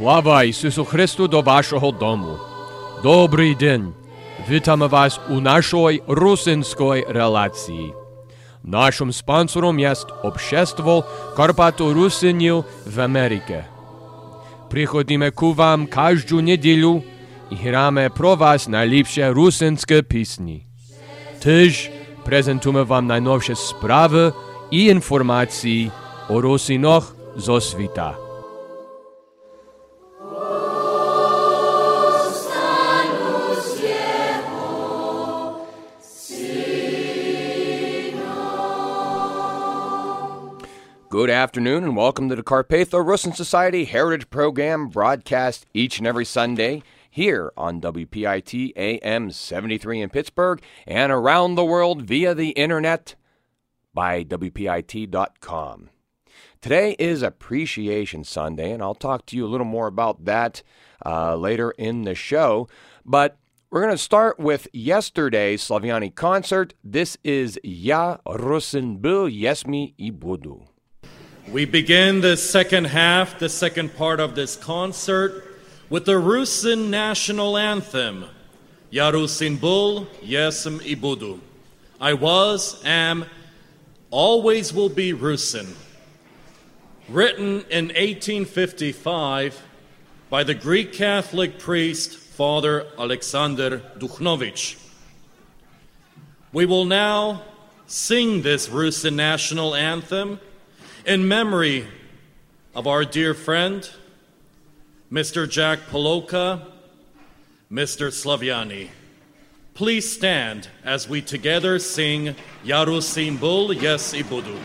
Слава Ісусу Христу до вашого дому. Добрий день. Вітаємо вас у нашій русинській релації. Нашим спонсором є Общество Карпато-Русинів в Америці. Приходимо к вам кожну неділю і граємо про вас найліпші русинські пісні. Теж презентуємо вам найновші справи і інформації о русинах зо світа. Good afternoon and welcome to the Carpatho-Russin Society Heritage Program, broadcast each and every Sunday here on WPIT AM 73 in Pittsburgh and around the world via the internet by WPIT.com. Today is Appreciation Sunday, and I'll talk to you a little more about that later in the show. But we're going to start with yesterday's Slaviani concert. This is Ya Rusin Bil Yesmi I Budu. We begin the second half, the second part of this concert, with the Rusin national anthem, Ya Rusin Bul Yesm I Budu. I was, am, always will be Rusin. Written in 1855 by the Greek Catholic priest, Father Alexander Dukhnovich. We will now sing this Rusin national anthem in memory of our dear friend, Mr. Jack Poloka, Mr. Slaviani. Please stand as we together sing Ya Rusin Bul Yes I Budu.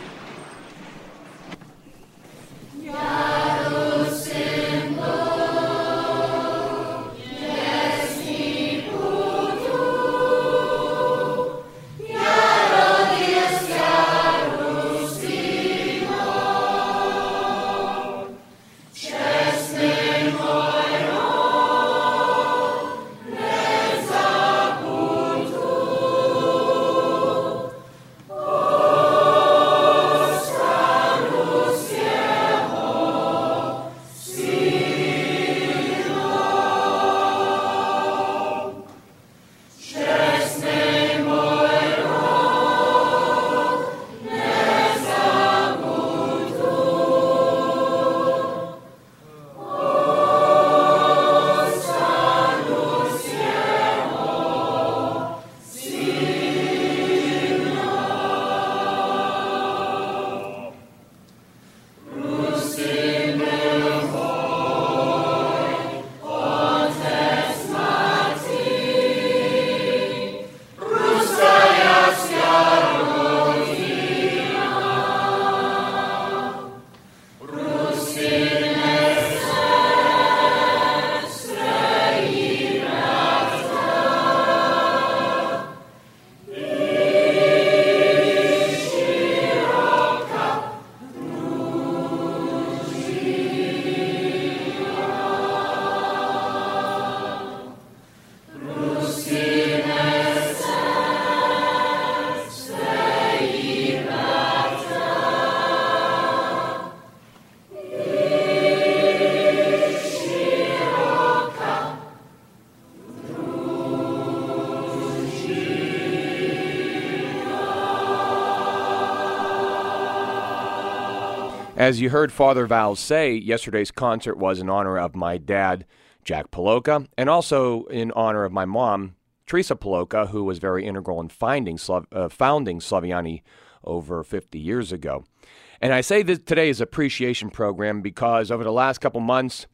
As you heard Father Val say, yesterday's concert was in honor of my dad, Jack Poloka, and also in honor of my mom, Teresa Poloka, who was very integral in founding Slaviani over 50 years ago. And I say that today is Appreciation Program because over the last couple months,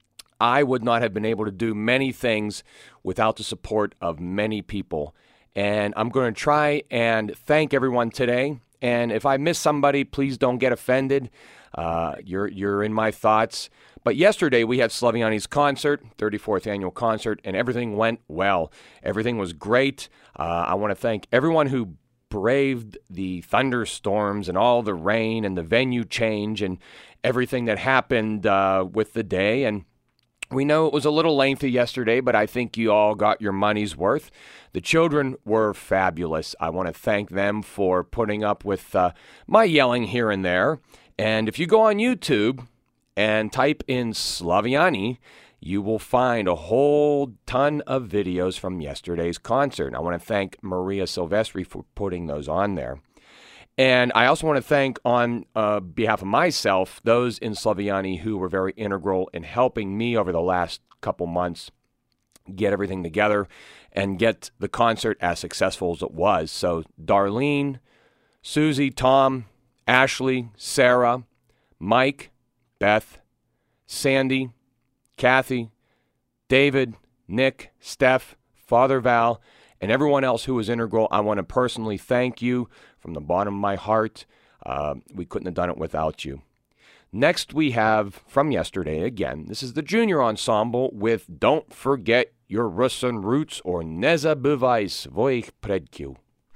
I would not have been able to do many things without the support of many people. And I'm going to try and thank everyone today. And if I miss somebody, please don't get offended. You're in my thoughts. But yesterday we had Slaviani's concert, 34th annual concert, and everything went well. Everything was great. I want to thank everyone who braved the thunderstorms and all the rain and the venue change and everything that happened with the day. And we know it was a little lengthy yesterday, but I think you all got your money's worth. The children were fabulous. I want to thank them for putting up with my yelling here and there. And if you go on YouTube and type in Slaviani, you will find a whole ton of videos from yesterday's concert. I want to thank Maria Silvestri for putting those on there. And I also want to thank, on behalf of myself, those in Slaviani who were very integral in helping me over the last couple months get everything together and get the concert as successful as it was. So Darlene, Susie, Tom, Ashley, Sarah, Mike, Beth, Sandy, Kathy, David, Nick, Steph, Father Val, and everyone else who was integral. I want to personally thank you from the bottom of my heart. We couldn't have done it without you. Next we have, from yesterday again, this is the Junior Ensemble with Don't Forget Your Russian Roots, or Не забывай своих предков.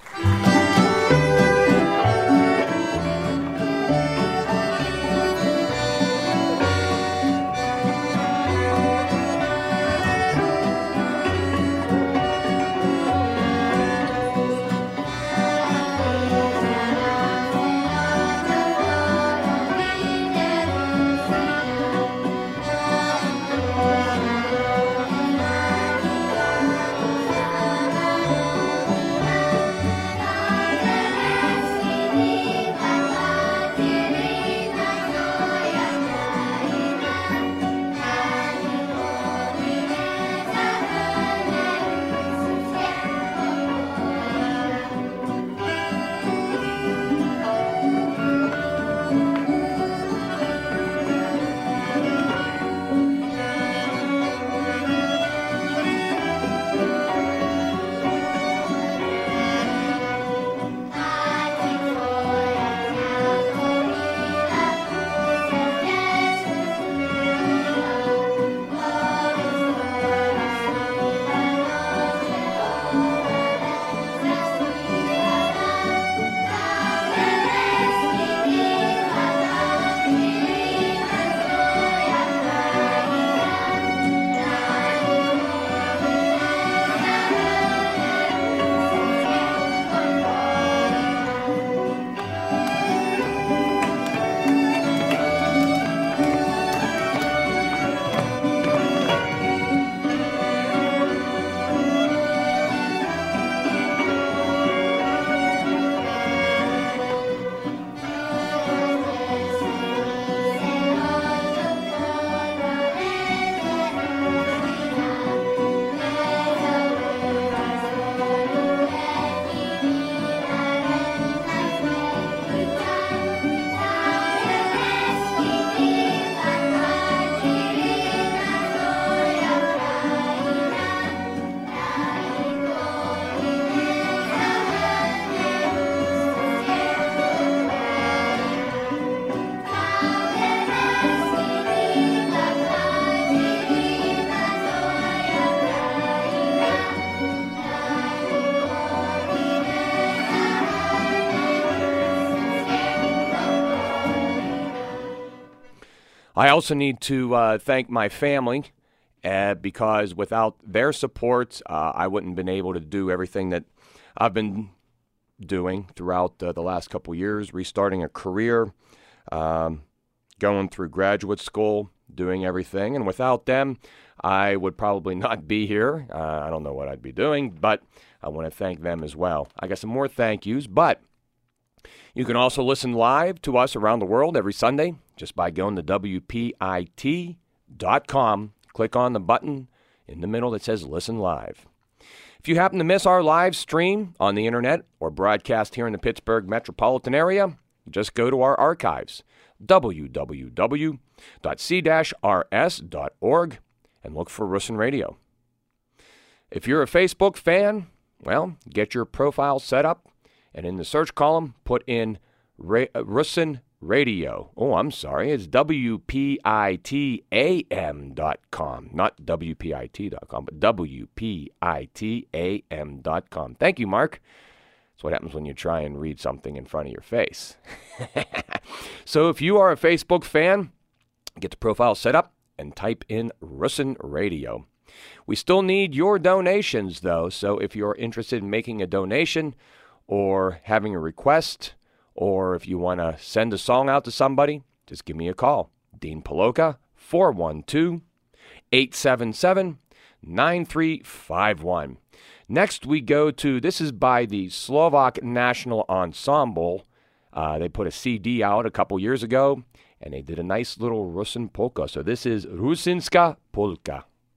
I also need to thank my family because without their support, I wouldn't have been able to do everything that I've been doing throughout the last couple years, restarting a career, going through graduate school, doing everything. And without them, I would probably not be here. I don't know what I'd be doing, but I want to thank them as well. I got some more thank yous, but you can also listen live to us around the world every Sunday just by going to WPIT.com. Click on the button in the middle that says Listen Live. If you happen to miss our live stream on the internet or broadcast here in the Pittsburgh metropolitan area, just go to our archives, www.c-rs.org, and look for Russin Radio. If you're a Facebook fan, well, get your profile set up, and in the search column, put in Russin Radio. Oh, I'm sorry. It's WPITAM.com. Not WPIT.com, but WPITAM.com. Thank you, Mark. That's what happens when you try and read something in front of your face. So if you are a Facebook fan, get the profile set up and type in Russin Radio. We still need your donations, though, so if you're interested in making a donation or having a request, or if you want to send a song out to somebody, just give me a call. Dean Poloka, 412-877-9351. Next we go to, this is by the Slovak National Ensemble. They put a CD out a couple years ago, and they did a nice little Rusin polka. So this is Rusinska polka.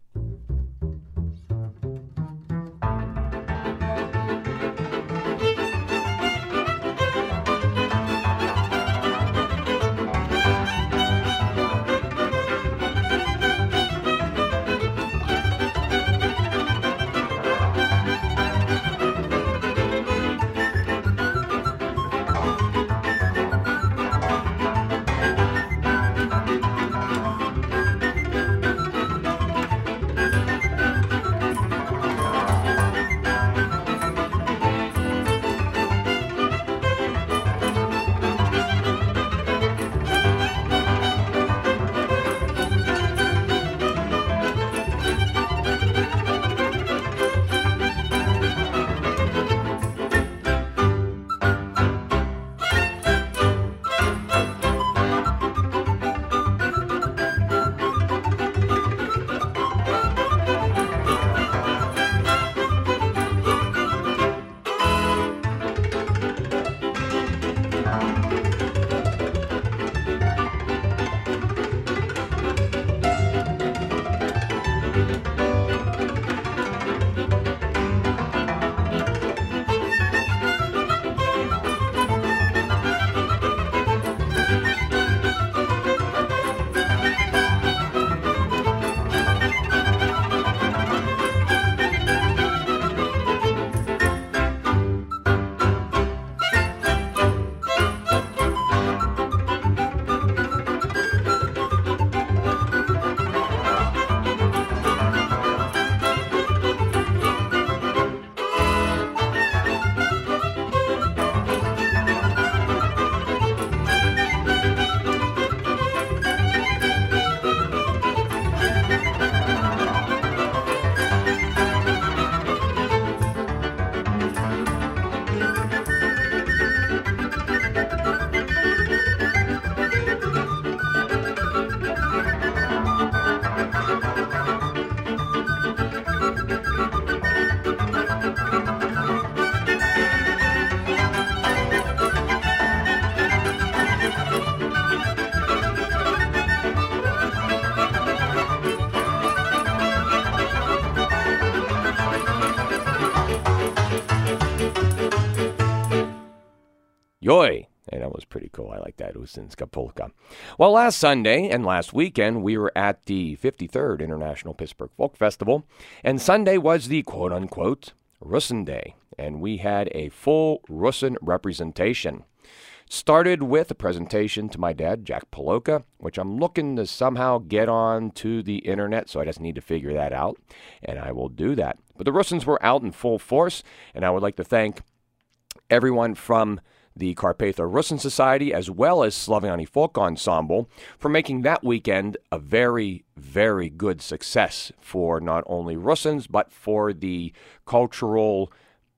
Yoi! And that was pretty cool. I like that, Rusinska polka. Well, last Sunday and last weekend, we were at the 53rd International Pittsburgh Folk Festival, and Sunday was the quote-unquote Rusin Day, and we had a full Rusin representation. Started with a presentation to my dad, Jack Poloka, which I'm looking to somehow get on to the internet, so I just need to figure that out, and I will do that. But the Rusins were out in full force, and I would like to thank everyone from the Carpatho Rusin Society, as well as Slaviani Folk Ensemble, for making that weekend a very, very good success for not only Rusins, but for the cultural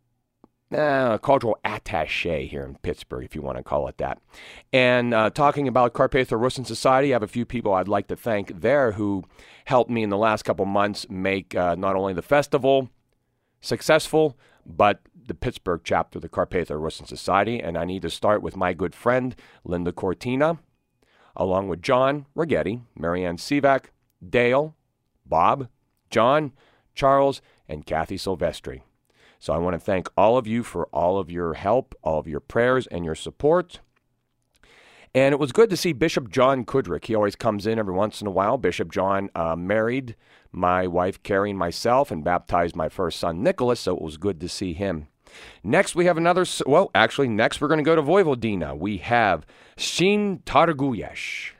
attaché here in Pittsburgh, if you want to call it that. And talking about Carpatho Rusin Society, I have a few people I'd like to thank there who helped me in the last couple months make not only the festival successful, but the Pittsburgh chapter of the Carpatho Rusin Society. And I need to start with my good friend, Linda Cortina, along with John Rigetti, Marianne Sivak, Dale, Bob, John, Charles, and Kathy Silvestri. So I want to thank all of you for all of your help, all of your prayers, and your support. And it was good to see Bishop John Kudrick. He always comes in every once in a while. Bishop John married my wife Carrie and myself and baptized my first son Nicholas, so it was good to see him. Next we have next we're going to go to Vojvodina. We have Shin Targuješ.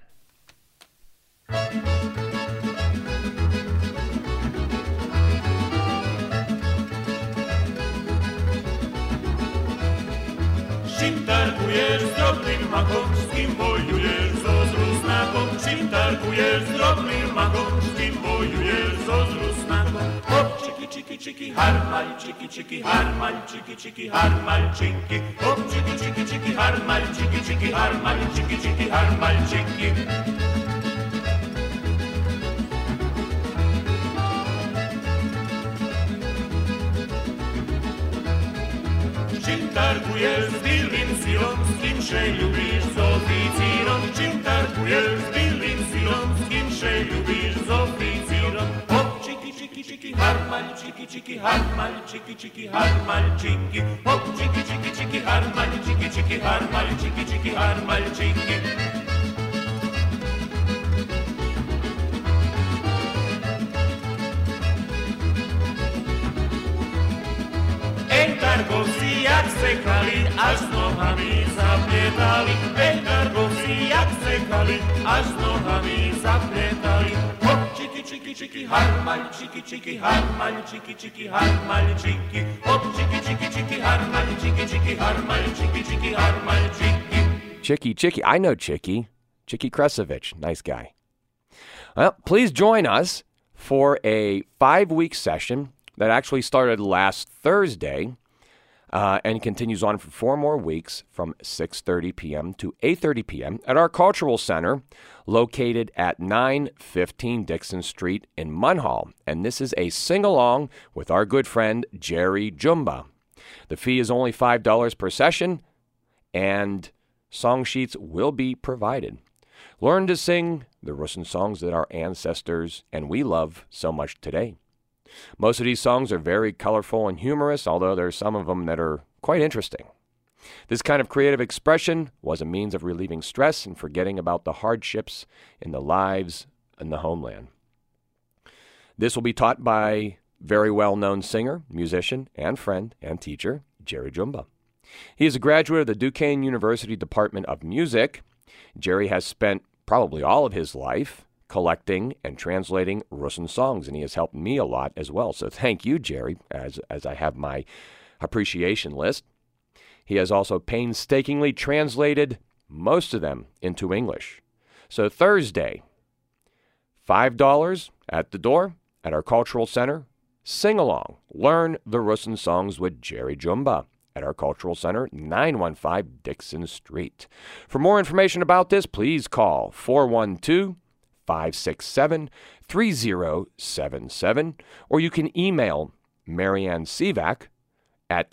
Czym targujesz z drobnym makom, z kim wojujesz, zo z Rusnakom? Czym targujesz z drobnym makom, z kim wojujesz, zo z Rusnakom? Hop, čiki, čiki, čiki, harmal, čiki, čiki, harmal, čiki, čiki, harmal, čiki. Hop, čiki, čiki, čiki, harmal, čiki, čiki, harmal, čiki, čiki, harmal, čiki. targujesz z Billim Silą, z kim się lubisz z oficirą? Czym targujesz z Billim Silą, z kim się lubisz z oficirą? Hop, ciki, ciki, ciki, harmal, ciki, ciki, harmal, ciki, ciki, harmal, ciki. Hop, ciki, ciki, ciki, harmal, ciki, ciki, harmal, ciki, ciki, harmal, ciki. Targovci jak sekali, až s nohami zaplietali. Targovci jak sekali, až s nohami zaplietali. Hop, čiki, čiki, čiki, harmal, čiki, čiki, harmal, čiki, čiki, harmal, čiki. Hop, čiki, čiki, čiki, harmal, čiki, čiki, harmal, čiki, čiki, harmal, čiki. Chicky. I know Chicky. Chicky Kresovich. Nice guy. Well, please join us for a 5-week session that actually started last Thursday and continues on for 4 more weeks from 6:30 p.m. to 8:30 p.m. at our Cultural Center located at 915 Dixon Street in Munhall. And this is a sing-along with our good friend Jerry Jumba. The fee is only $5 per session, and song sheets will be provided. Learn to sing the Rusyn songs that our ancestors and we love so much today. Most of these songs are very colorful and humorous, although there are some of them that are quite interesting. This kind of creative expression was a means of relieving stress and forgetting about the hardships in the lives in the homeland. This will be taught by very well-known singer, musician, and friend and teacher, Jerry Jumba. He is a graduate of the Duquesne University Department of Music. Jerry has spent probably all of his life collecting and translating Rusyn songs, and he has helped me a lot as well. So thank you, Jerry, as I have my appreciation list. He has also painstakingly translated most of them into English. So Thursday, $5 at the door at our Cultural Center. Sing along. Learn the Rusyn songs with Jerry Jumba at our Cultural Center, 915 Dixon Street. For more information about this, please call 412-567-3077, or you can email Marianne Sivak at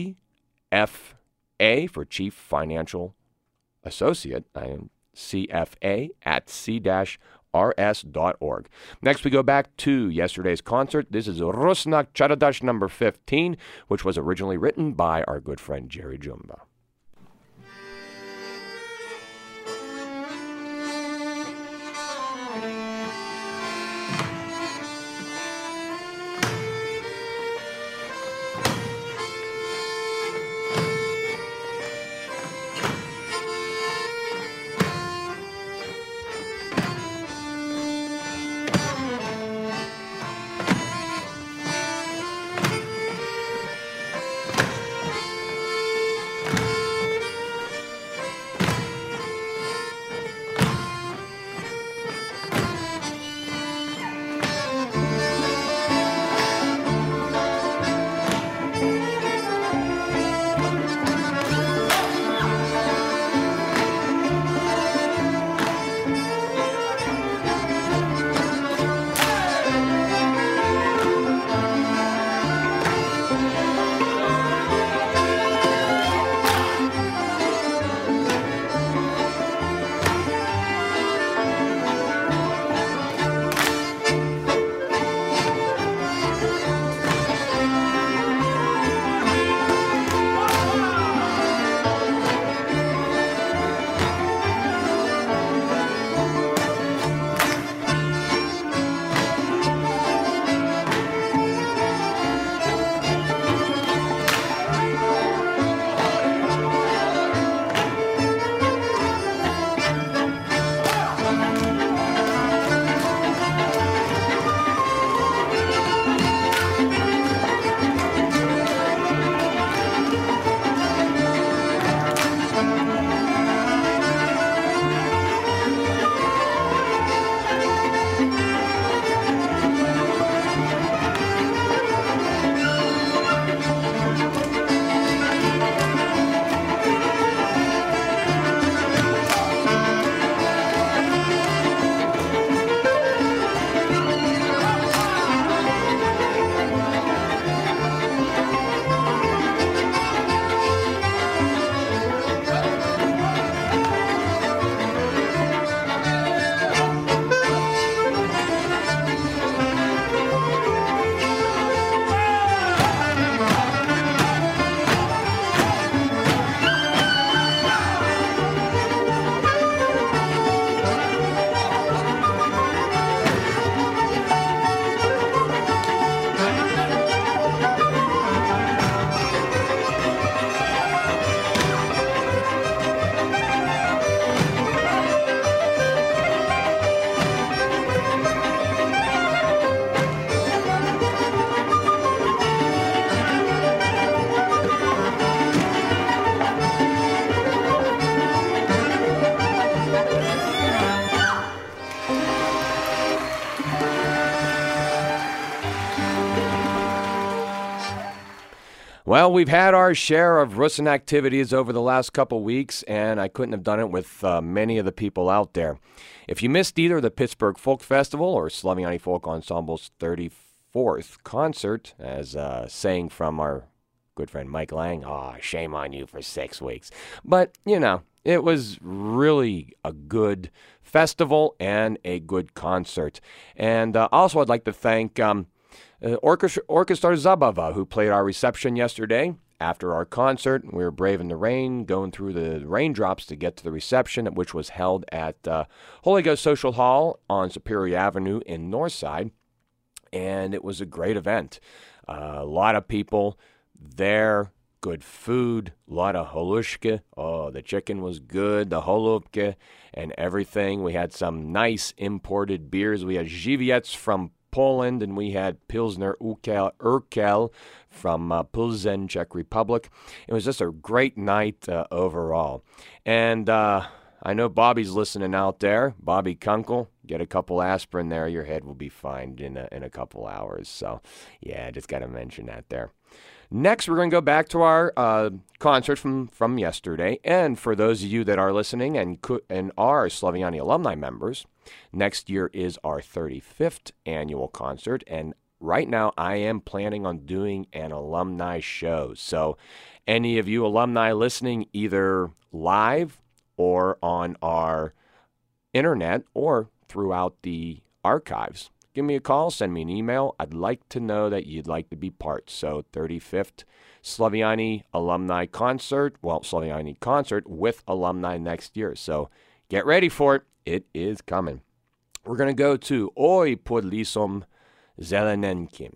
CFA for Chief Financial Associate. I am CFA at c-rs.org. Next, we go back to yesterday's concert. This is Rusnak Charadash number 15, which was originally written by our good friend Jerry Jumba. Well, we've had our share of Russin activities over the last couple weeks, and I couldn't have done it with many of the people out there. If you missed either the Pittsburgh Folk Festival or Slaviani Folk Ensemble's 34th concert, as saying from our good friend Mike Lang, shame on you for 6 weeks. But, it was really a good festival and a good concert. And also I'd like to thank Orchestra Zabava, who played our reception yesterday. After our concert, we were braving the rain, going through the raindrops to get to the reception, which was held at Holy Ghost Social Hall on Superior Avenue in Northside. And it was a great event. A lot of people there, good food, a lot of holushka. Oh, the chicken was good, the holubka, and everything. We had some nice imported beers. We had Żywiec from Poland, and we had Pilsner Urquell from Plzeň, Czech Republic. It was just a great night overall. And I know Bobby's listening out there. Bobby Kunkel, get a couple aspirin there. Your head will be fine in a couple hours. So, yeah, just got to mention that there. Next, we're going to go back to our concert from yesterday. And for those of you that are listening and are Slaviani alumni members, next year is our 35th annual concert. And right now, I am planning on doing an alumni show. So any of you alumni listening, either live or on our internet or throughout the archives, give me a call, send me an email. I'd like to know that you'd like to be part. So 35th Slaviani alumni concert, Slaviani concert with alumni next year. So get ready for it. It is coming. We're going to go to Oj pod lisom zelenenkim.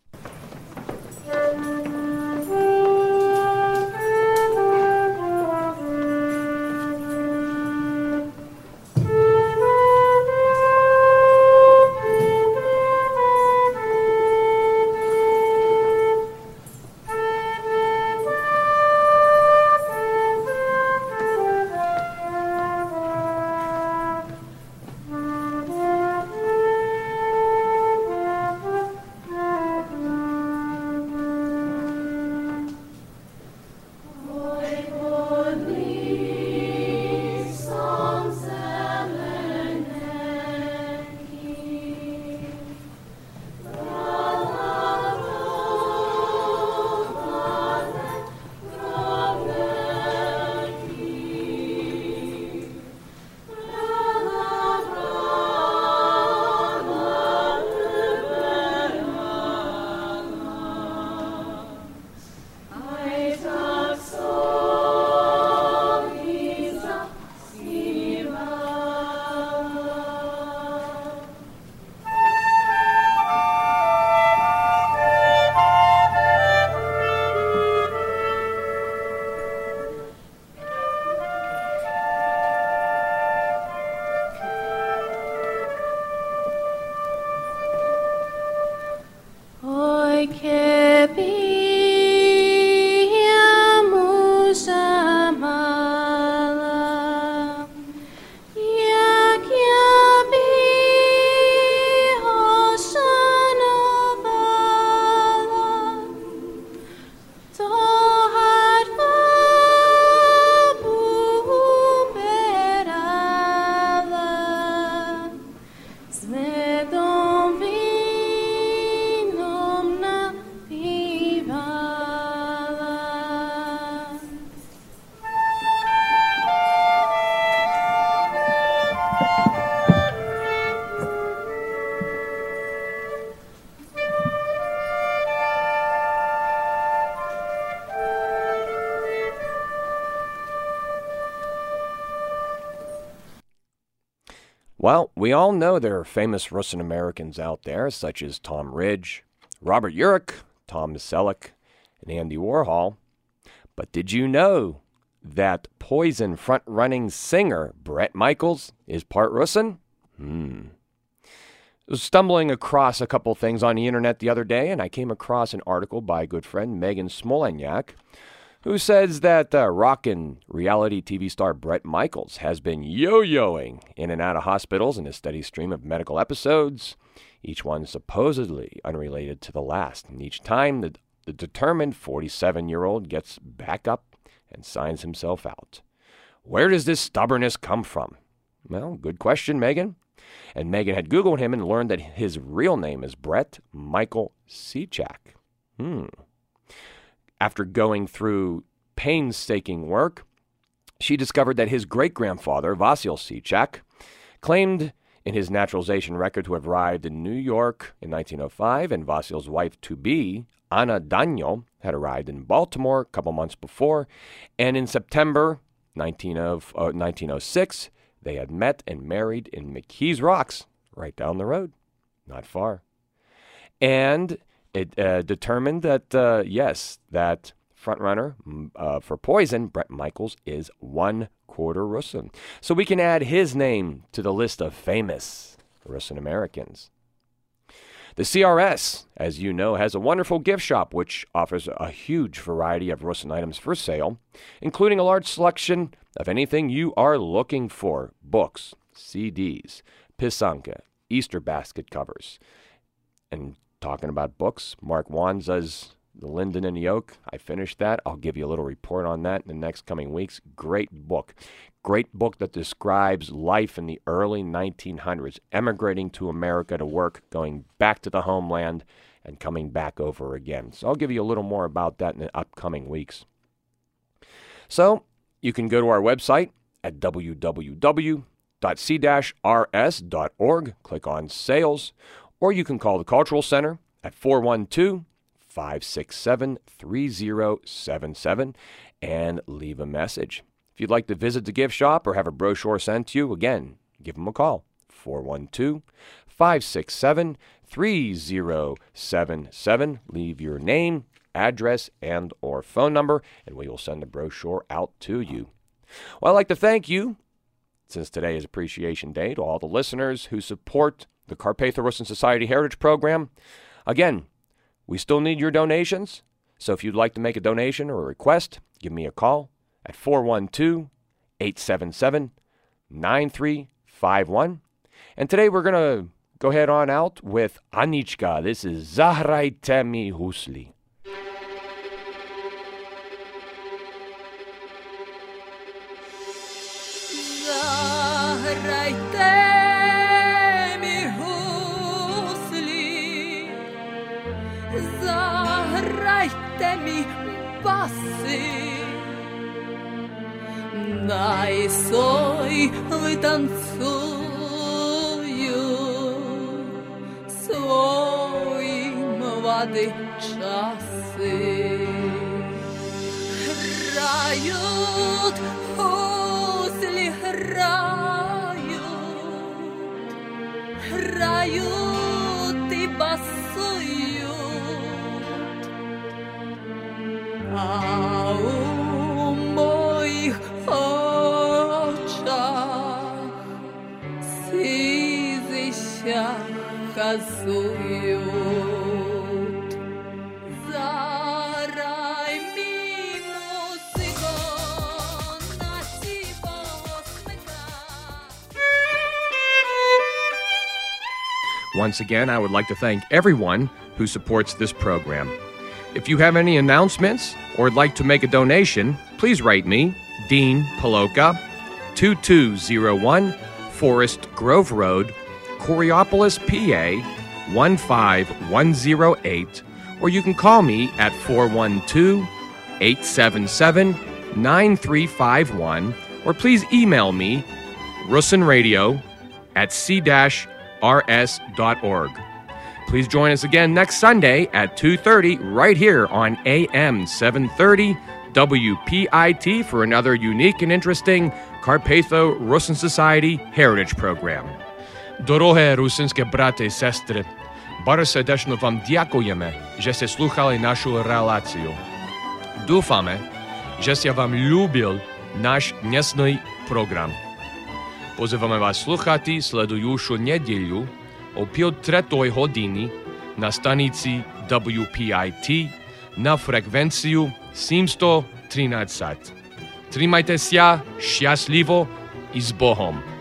Well, we all know there are famous Russian Americans out there, such as Tom Ridge, Robert Urich, Tom Selleck, and Andy Warhol. But did you know that Poison front-running singer Bret Michaels is part Russian? I was stumbling across a couple things on the internet the other day, and I came across an article by a good friend, Megan Smolenyak, who says that rockin' reality TV star Bret Michaels has been yo-yoing in and out of hospitals in a steady stream of medical episodes, each one supposedly unrelated to the last. And each time the the determined 47-year-old gets back up and signs himself out. Where does this stubbornness come from? Well, good question, Megan. And Megan had Googled him and learned that his real name is Brett Michael Seachak. After going through painstaking work, she discovered that his great-grandfather, Vasil Seachak, claimed in his naturalization record to have arrived in New York in 1905, and Vasil's wife-to-be, Anna Daniel, had arrived in Baltimore a couple months before, and in September 1906, they had met and married in McKees Rocks, right down the road, not far. And it determined that, yes, that frontrunner for Poison, Bret Michaels, is 1/4 Russin. So we can add his name to the list of famous Russian Americans. The CRS, as you know, has a wonderful gift shop which offers a huge variety of Russian items for sale, including a large selection of anything you are looking for: books, CDs, pisanka, Easter basket covers. And talking about books, Mark Wanza's The Linden and the Oak, I finished that. I'll give you a little report on that in the next coming weeks. Great book. Great book that describes life in the early 1900s, emigrating to America to work, going back to the homeland, and coming back over again. So I'll give you a little more about that in the upcoming weeks. So you can go to our website at www.c-rs.org, click on Sales, or you can call the Cultural Center at 412-567-3077 and leave a message. If you'd like to visit the gift shop or have a brochure sent to you, again, give them a call, 412-567-3077. Leave your name, address, and or phone number, and we will send the brochure out to you. Well, I'd like to thank you, since today is Appreciation Day, to all the listeners who support the Carpatho-Russin Society Heritage Program. Again, we still need your donations, so if you'd like to make a donation or a request, give me a call at 412-877-9351. And today we're going to go ahead on out with Anichka. This is Zahrajte mi husli. Zahrajte mi husli, zahrajte mi basy. Дай сой витанцую свої млади часи. Грають гуслі, грають і басують. А у моїх очах слізища казують. Зарай мій музико, на сіво смика. Once again, I would like to thank everyone who supports this program. If you have any announcements or would like to make a donation, please write me, Dean Paloka, 2201 Forest Grove Road, Coriopolis, PA, 15108, or you can call me at 412-877-9351, or please email me, russinradio@c-rs.org. Please join us again next Sunday at 2:30 right here on AM 730 WPIT for another unique and interesting Carpatho-Russin Society Heritage Program. Дороге русинське брати і сестри, bardzo сердечно вам дякуємо, що сте слухали нашу релацію. Дуфаме, що сте вам любив наш днесний програм. Позиваємо вас слухати слідуючу неділю о 5:03 годині на станиці WPIT на фреквенцію 713. Тримайтеся щасливо і з Богом.